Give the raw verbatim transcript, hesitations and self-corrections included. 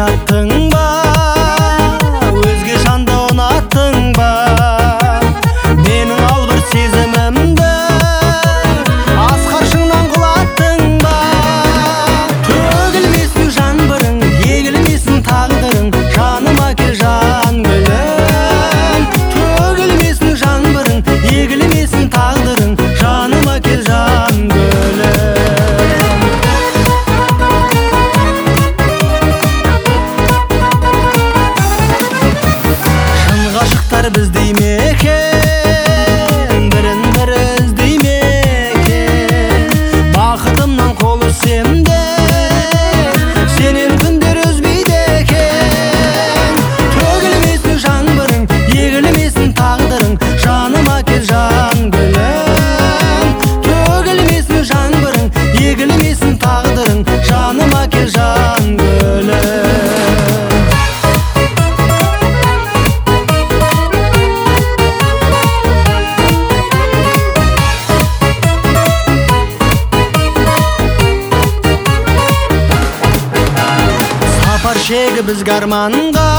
аттың ба, өзге жанды ұнаттың ба? Менің албыр сезімімді асқар шыңнан құлаттың ба? Төгілмесін жаңбырың, егілмесін тағдырың, жаныма кел жан гүлім. Төгілмесін жаңбырың, егілмесін тағдырың, жаныма кел жан гүлім. Біздей ме екен, бірін бірі іздей ме екен? Бақытымнан қол үзсем де сенен күндер үзбейді екен. Төгілмесін жаңбырың, егілмесін тағдырың, жаныма кел жан гүлім. Төгілмесін жаңбырың, егілмесін тағдырың, жаныма кел жан гүлім. Сапар шегі бізге арманға,